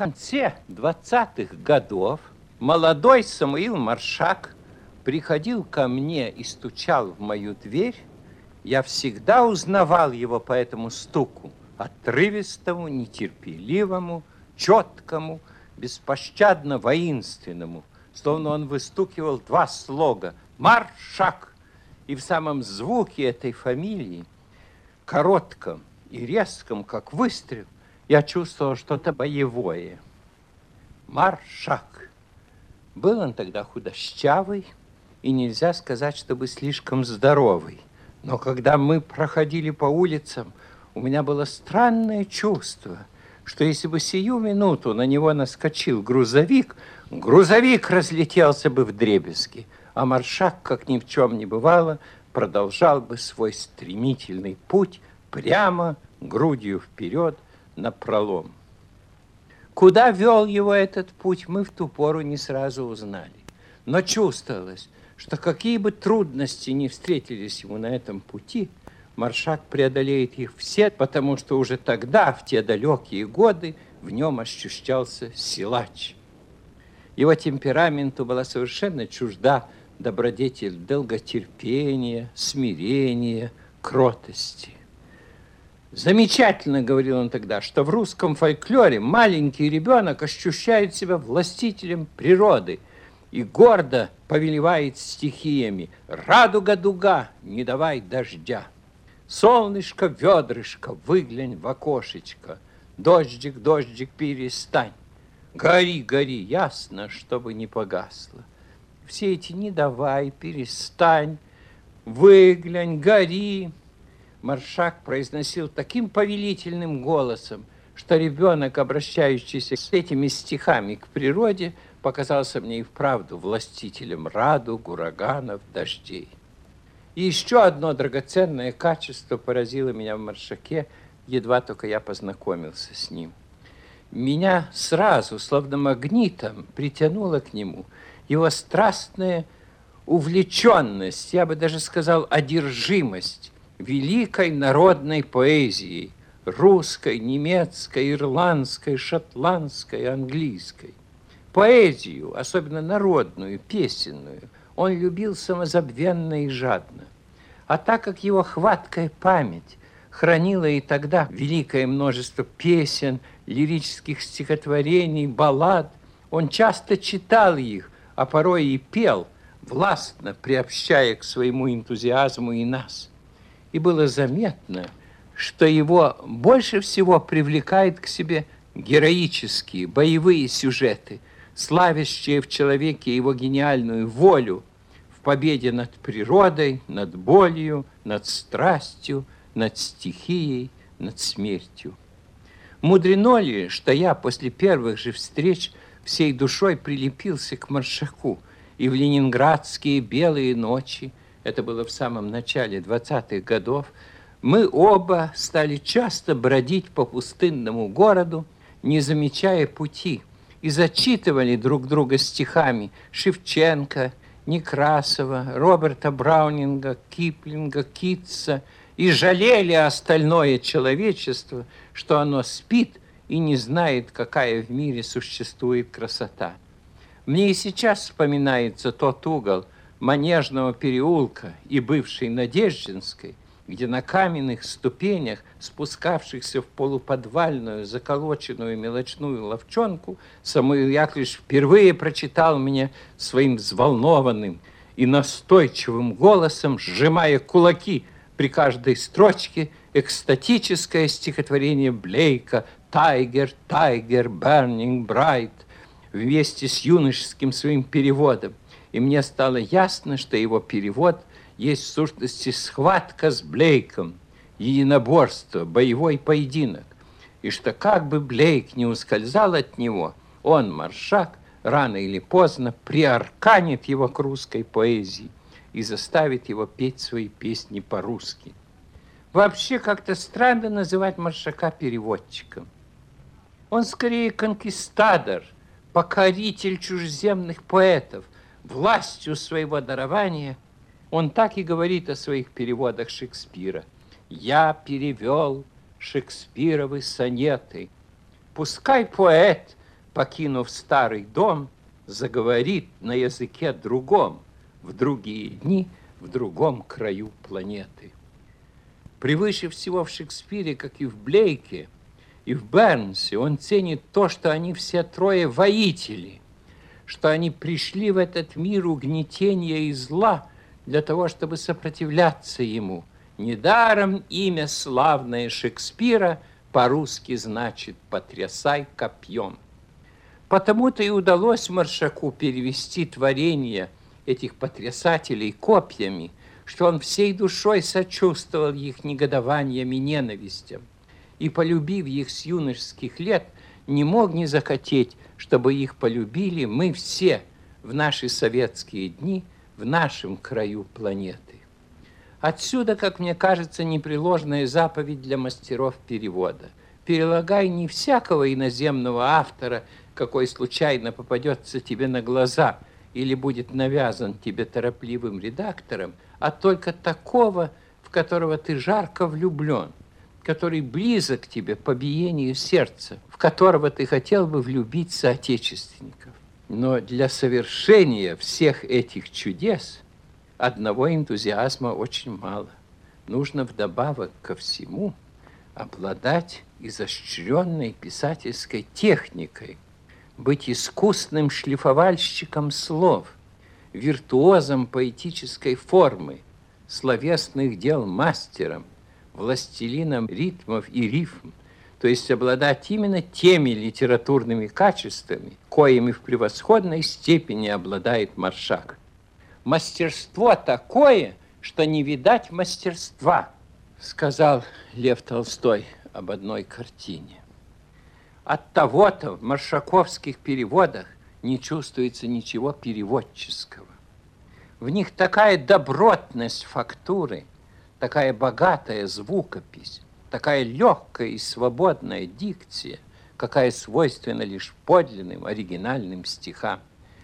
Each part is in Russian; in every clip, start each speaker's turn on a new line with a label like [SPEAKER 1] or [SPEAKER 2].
[SPEAKER 1] конце 20-х годов молодой Самуил Маршак приходил ко мне и стучал в мою дверь. Я всегда узнавал его по этому стуку, отрывистому, нетерпеливому, четкому, беспощадно воинственному, словно он выстукивал два слога «Маршак». И в самом звуке этой фамилии, коротком и резком, как выстрел, я чувствовал что-то боевое. Маршак. Был он тогда худощавый, и нельзя сказать, чтобы слишком здоровый. Но когда мы проходили по улицам, у меня было странное чувство, что если бы сию минуту на него наскочил грузовик, грузовик разлетелся бы вдребезги, а Маршак, как ни в чем не бывало, продолжал бы свой стремительный путь прямо грудью вперед напролом. Куда вел его этот путь, мы в ту пору не сразу узнали. Но чувствовалось, что какие бы трудности ни встретились ему на этом пути, Маршак преодолеет их все, потому что уже тогда, в те далекие годы, в нем ощущался силач. Его темпераменту была совершенно чужда добродетель долготерпения, смирения, кротости. Замечательно, говорил он тогда, что в русском фольклоре маленький ребенок ощущает себя властителем природы и гордо повелевает стихиями. Радуга, дуга, не давай дождя. Солнышко, ведрышко, выглянь в окошечко. Дождик, дождик, перестань. Гори, гори, ясно, чтобы не погасло. Все эти «не давай», «перестань», «выглянь», «гори» Маршак произносил таким повелительным голосом, что ребенок, обращающийся с этими стихами к природе, показался мне и вправду властителем радуг, ураганов, дождей. И еще одно драгоценное качество поразило меня в Маршаке, едва только я познакомился с ним. Меня сразу, словно магнитом, притянуло к нему его страстная увлеченность, я бы даже сказал, одержимость великой народной поэзией, русской, немецкой, ирландской, шотландской, английской. Поэзию, особенно народную, песенную, он любил самозабвенно и жадно. А так как его хваткая память хранила и тогда великое множество песен, лирических стихотворений, баллад, он часто читал их, а порой и пел, властно приобщая к своему энтузиазму и нас. И было заметно, что его больше всего привлекает к себе героические, боевые сюжеты, славящие в человеке его гениальную волю в победе над природой, над болью, над страстью, над стихией, над смертью. Мудрено ли, что я после первых же встреч всей душой прилепился к Маршаку, и в ленинградские белые ночи, это было в самом начале 20-х годов, мы оба стали часто бродить по пустынному городу, не замечая пути, и зачитывали друг друга стихами Шевченко, Некрасова, Роберта Браунинга, Киплинга, Китса, и жалели остальное человечество, что оно спит и не знает, какая в мире существует красота. Мне и сейчас вспоминается тот угол Манежного переулка и бывшей Надеждинской, где на каменных ступенях, спускавшихся в полуподвальную, заколоченную мелочную лавчонку, Самуил Яковлевич впервые прочитал мне своим взволнованным и настойчивым голосом, сжимая кулаки при каждой строчке, экстатическое стихотворение Блейка «Тайгер, Тайгер, Burning Bright» вместе с юношеским своим переводом. И мне стало ясно, что его перевод есть в сущности схватка с Блейком, единоборство, боевой поединок. И что как бы Блейк не ускользал от него, он, Маршак, рано или поздно приарканит его к русской поэзии и заставит его петь свои песни по-русски. Вообще как-то странно называть Маршака переводчиком. Он скорее конкистадор, покоритель чужеземных поэтов. Властью своего дарования он так и говорит о своих переводах Шекспира. «Я перевел Шекспировы сонеты». Пускай поэт покинув старый дом, заговорит на языке другом в другие дни в другом краю планеты. Превыше всего в Шекспире, как и в Блейке, и в Бернсе, он ценит то, что они все трое воители, что они пришли в этот мир угнетения и зла для того, чтобы сопротивляться ему. Недаром имя славное Шекспира по-русски значит «потрясай копьем». Потому-то и удалось Маршаку перевести творение этих потрясателей копьями, что он всей душой сочувствовал их негодованиям и ненавистям, и, полюбив их с юношеских лет, не мог не захотеть, чтобы их полюбили мы все в наши советские дни, в нашем краю планеты. Отсюда, как мне кажется, непреложная заповедь для мастеров перевода. Перелагай не всякого иноземного автора, какой случайно попадется тебе на глаза или будет навязан тебе торопливым редактором, а только такого, в которого ты жарко влюблен, который близок тебе по биению сердца, в которого ты хотел бы влюбить соотечественников. Но для совершения всех этих чудес одного энтузиазма очень мало. Нужно вдобавок ко всему обладать изощренной писательской техникой, быть искусным шлифовальщиком слов, виртуозом поэтической формы, словесных дел мастером, властелином ритмов и рифм, то есть обладать именно теми литературными качествами, коими в превосходной степени обладает Маршак. Мастерство такое, что не видать мастерства, сказал Лев Толстой об одной картине. От того-то в маршаковских переводах не чувствуется ничего переводческого. В них такая добротность фактуры, такая богатая звукопись, такая легкая и свободная дикция, какая свойственна лишь подлинным, оригинальным стихам.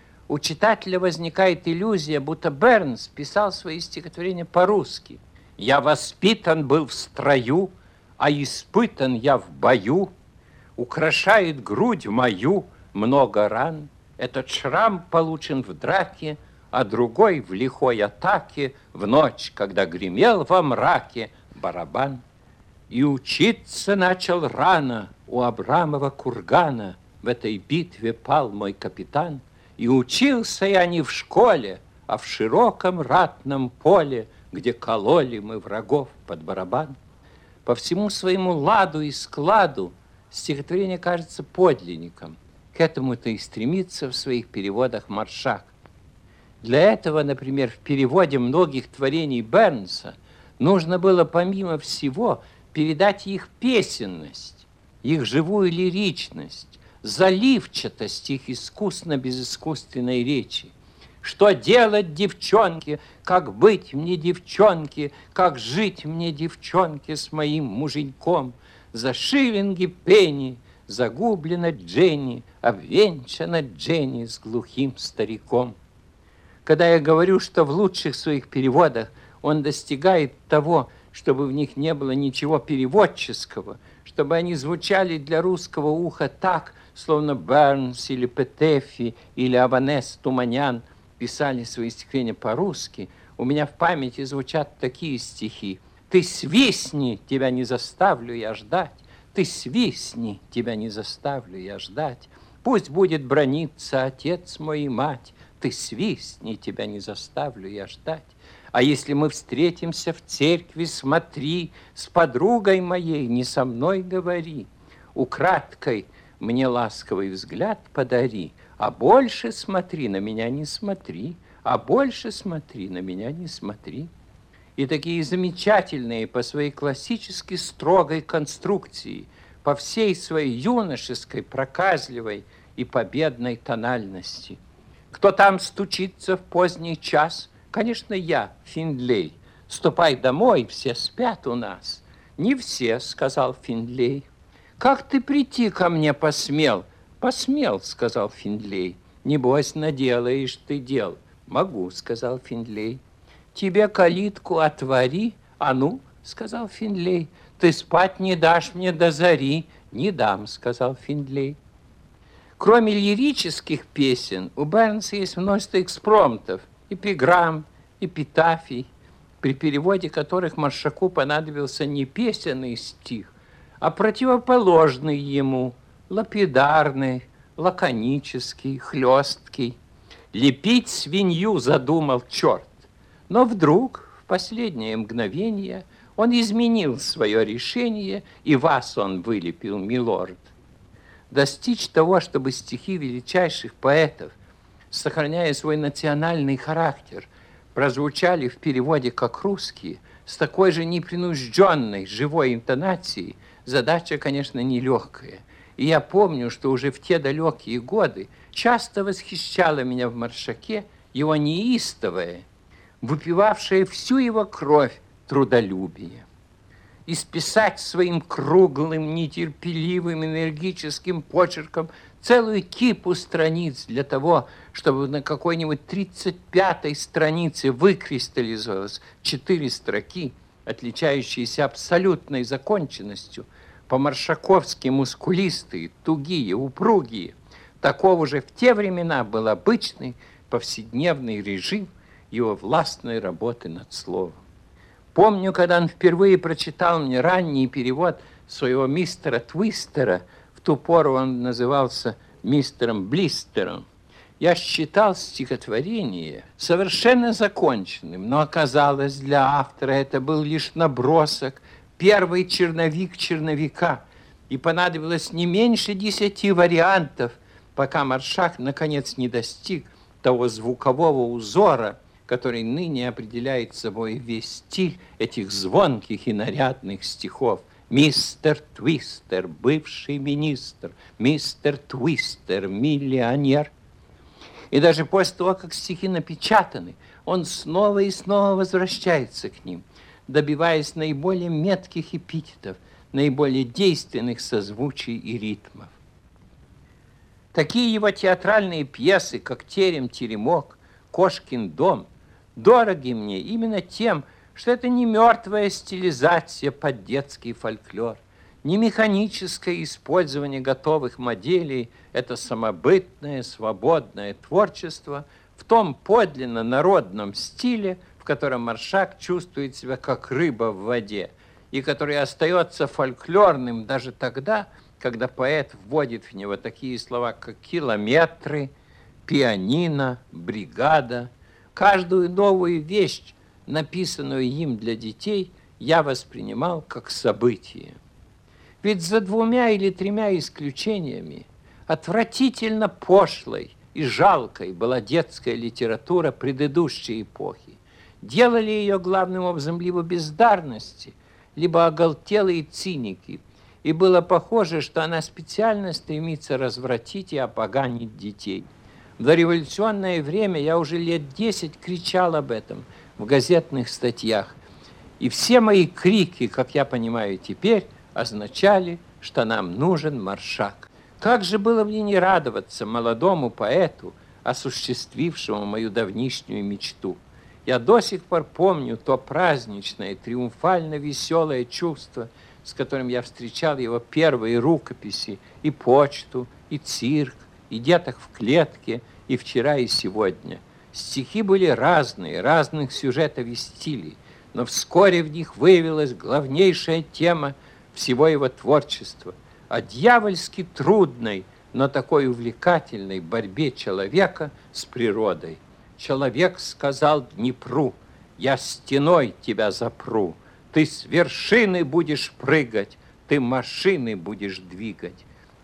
[SPEAKER 1] У читателя возникает иллюзия, будто Бернс писал свои стихотворения по-русски. «Я воспитан был в строю, а испытан я в бою. Украшает грудь мою много ран. Этот шрам получен в драке, а другой в лихой атаке в ночь, когда гремел во мраке барабан. И учиться начал рано у Абрамова кургана. В этой битве пал мой капитан. И учился я не в школе, а в широком ратном поле, где кололи мы врагов под барабан». По всему своему ладу и складу стихотворение кажется подлинником. К этому-то и стремится в своих переводах Маршак. Для этого, например, в переводе многих творений Бернса нужно было, помимо всего, передать их песенность, их живую лиричность, заливчатость их искусно-безыскусственной речи. Что делать, девчонки, как быть мне, девчонки, как жить мне, девчонки, с моим муженьком? За шиллинги пенни загублена Дженни, обвенчана Дженни с глухим стариком. Когда я говорю, что в лучших своих переводах он достигает того, чтобы в них не было ничего переводческого, чтобы они звучали для русского уха так, словно Бернс или Петефи или Аванес Туманян писали свои стихотворения по-русски, у меня в памяти звучат такие стихи. «Ты свистни, тебя не заставлю я ждать, ты свистни, тебя не заставлю я ждать, пусть будет браниться отец мой и мать, ты свистни, тебя не заставлю я ждать. А если мы встретимся в церкви, смотри, с подругой моей не со мной говори, украдкой мне ласковый взгляд подари, а больше смотри, на меня не смотри, а больше смотри, на меня не смотри». И такие замечательные по своей классически строгой конструкции, по всей своей юношеской, проказливой и победной тональности. Кто там стучится в поздний час? Конечно, я, Финлей. Ступай домой, все спят у нас. Не все, сказал Финлей. Как ты прийти ко мне посмел? Посмел, сказал Финлей. Небось, наделаешь ты дел. Могу, сказал Финлей. Тебе калитку отвори. А ну, сказал Финлей. Ты спать не дашь мне до зари. Не дам, сказал Финлей. Кроме лирических песен, у Бернса есть множество экспромтов, эпиграмм, эпитафий, при переводе которых Маршаку понадобился не песенный стих, а противоположный ему, лапидарный, лаконический, хлесткий. Лепить свинью задумал черт. Но вдруг, в последнее мгновение, он изменил свое решение, и вас он вылепил, милорд. Достичь того, чтобы стихи величайших поэтов, сохраняя свой национальный характер, прозвучали в переводе как русские, с такой же непринужденной, живой интонацией, задача, конечно, нелегкая. И я помню, что уже в те далекие годы часто восхищало меня в Маршаке его неистовое, выпивавшее всю его кровь трудолюбие. Исписать своим круглым, нетерпеливым, энергическим почерком целую кипу страниц для того, чтобы на какой-нибудь 35-й странице выкристаллизовалось 4 строки, отличающиеся абсолютной законченностью, по-маршаковски мускулистые, тугие, упругие. Такого же в те времена был обычный повседневный режим его властной работы над словом. Помню, когда он впервые прочитал мне ранний перевод своего мистера Твистера, в ту пору он назывался мистером Блистером, я считал стихотворение совершенно законченным, но оказалось, для автора это был лишь набросок, первый черновик черновика, и понадобилось не меньше 10 вариантов, пока Маршак наконец не достиг того звукового узора, который ныне определяет собой весь стиль этих звонких и нарядных стихов. Мистер Твистер, бывший министр, мистер Твистер, миллионер. И даже после того, как стихи напечатаны, он снова и снова возвращается к ним, добиваясь наиболее метких эпитетов, наиболее действенных созвучий и ритмов. Такие его театральные пьесы, как «Терем-теремок», «Кошкин дом», дороги мне именно тем, что это не мертвая стилизация под детский фольклор, не механическое использование готовых моделей, это самобытное, свободное творчество в том подлинно народном стиле, в котором Маршак чувствует себя как рыба в воде, и который остается фольклорным даже тогда, когда поэт вводит в него такие слова, как километры, пианино, бригада. Каждую новую вещь, написанную им для детей, я воспринимал как событие. Ведь за 2 или 3 исключениями отвратительно пошлой и жалкой была детская литература предыдущей эпохи. Делали ее главным образом либо бездарности, либо оголтелые циники. И было похоже, что она специально стремится развратить и опоганить детей. В дореволюционное время я уже лет 10 кричал об этом в газетных статьях. И все мои крики, как я понимаю теперь, означали, что нам нужен Маршак. Как же было мне не радоваться молодому поэту, осуществившему мою давнишнюю мечту. Я до сих пор помню то праздничное, триумфально-веселое чувство, с которым я встречал его первые рукописи, и почту, и цирк, и деток в клетке, и вчера, и сегодня. Стихи были разные, разных сюжетов и стилей, но вскоре в них выявилась главнейшая тема всего его творчества о дьявольски трудной, но такой увлекательной борьбе человека с природой. Человек сказал Днепру: «Я стеной тебя запру, ты с вершины будешь прыгать, ты машины будешь двигать».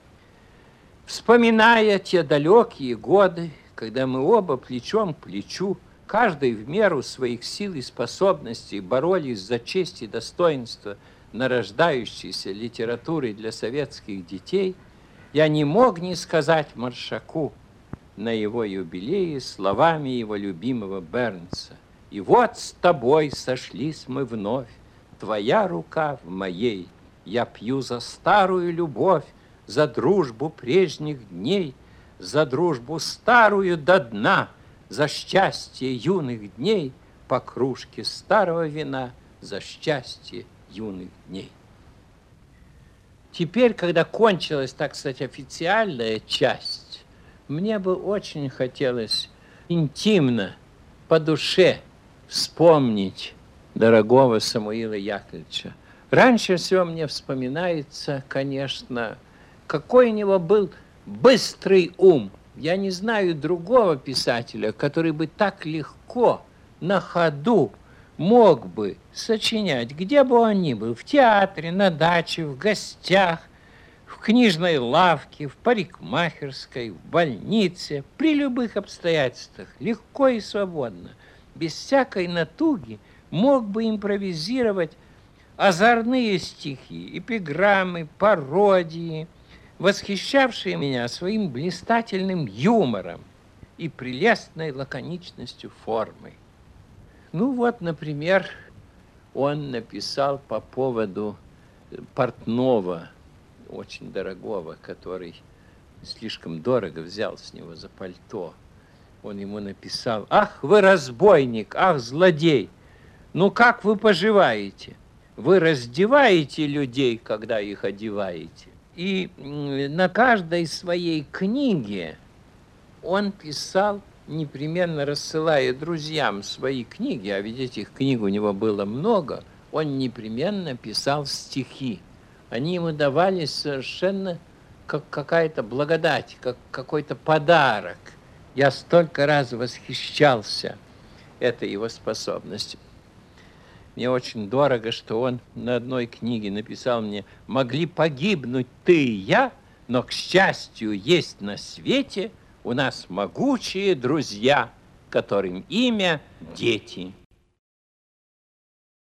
[SPEAKER 1] Вспоминая те далекие годы, когда мы оба плечом к плечу, каждый в меру своих сил и способностей боролись за честь и достоинство нарождающейся литературы для советских детей, я не мог не сказать Маршаку на его юбилее словами его любимого Бернса: «И вот с тобой сошлись мы вновь, твоя рука в моей, я пью за старую любовь, за дружбу прежних дней, за дружбу старую до дна, за счастье юных дней, по кружке старого вина, за счастье юных дней». Теперь, когда кончилась, так сказать, официальная часть Мне бы очень хотелось интимно, по душе вспомнить дорогого Самуила Яковлевича. Раньше всего мне вспоминается, конечно, какой у него был быстрый ум. Я не знаю другого писателя, который бы так легко на ходу мог бы сочинять, где бы он ни был, в театре, на даче, в гостях, в книжной лавке, в парикмахерской, в больнице, при любых обстоятельствах, легко и свободно, без всякой натуги, мог бы импровизировать озорные стихи, эпиграммы, пародии, восхищавшие меня своим блистательным юмором и прелестной лаконичностью формы. Ну вот, например, он написал по поводу портного, очень дорогого, который слишком дорого взял с него за пальто. Он ему написал: «Ах, вы разбойник, ах, злодей! Ну как вы поживаете? Вы раздеваете людей, когда их одеваете». И на каждой своей книге он писал, непременно рассылая друзьям свои книги, а ведь этих книг у него было много, он непременно писал стихи. Они ему давались совершенно как какая-то благодать, как какой-то подарок. Я столько раз восхищался этой его способностью. Мне очень дорого, что он на одной книге написал мне: «Могли погибнуть ты и я, но, к счастью, есть на свете у нас могучие друзья, которым имя дети».